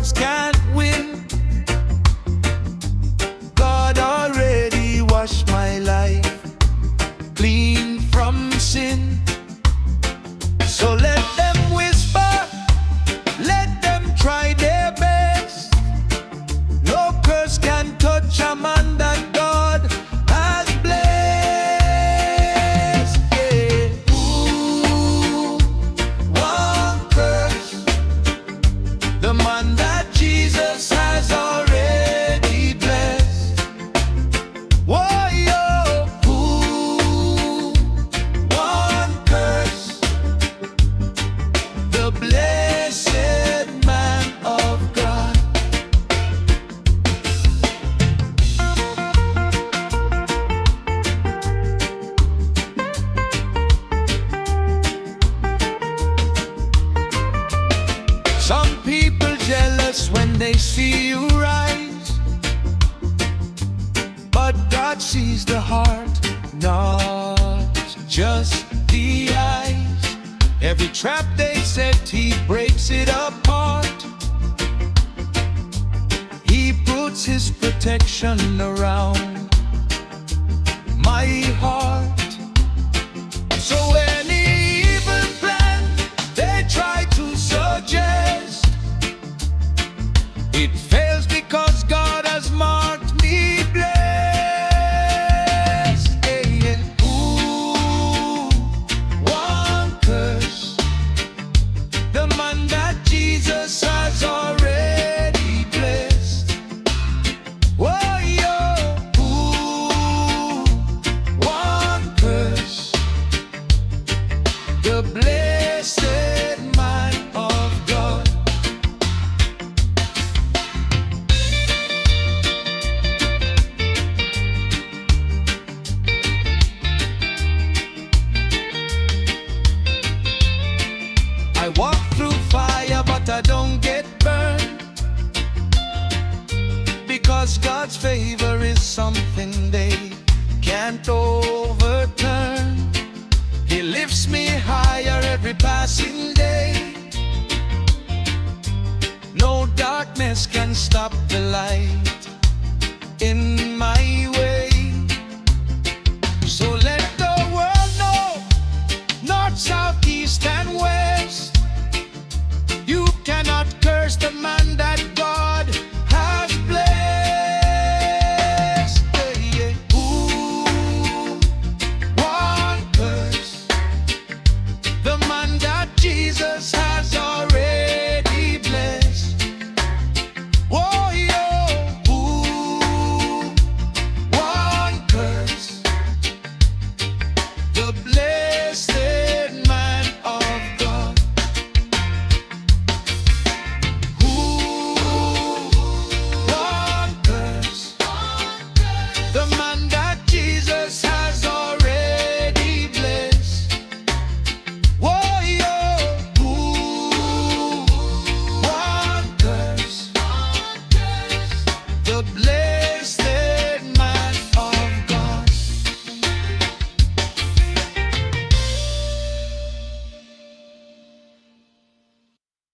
works can't win. God already washed my life clean from sin. So let them whisper, let them try their best. No curse can touch a man that God has blessed. Yeah. Who won't curse the man that Jesus has already blessed? Whoa, yo. Who won't curse the blessed man of God? Some people jealous when they see you rise, but God sees the heart, not just the eyes. Every trap they set, He breaks it apart. He puts His protection around my heart. So any evil plan they try to suggest, it fails because God has marked me blessed. Yeah, yeah. Who won't curse the man that Jesus has already blessed? Whoa, yo. Who won't curse the blessed man of God? I walk through fire, but I don't get burned, because God's favor is something they can't overturn. He lifts me higher every passing day. No darkness can stop the light in my way. So let the world know, north, south, east, and west, you cannot curse the man that God has blessed. Yeah, yeah. Who won't curse the man that Jesus has already blessed? Whoa, yo. Who won't curse the blessed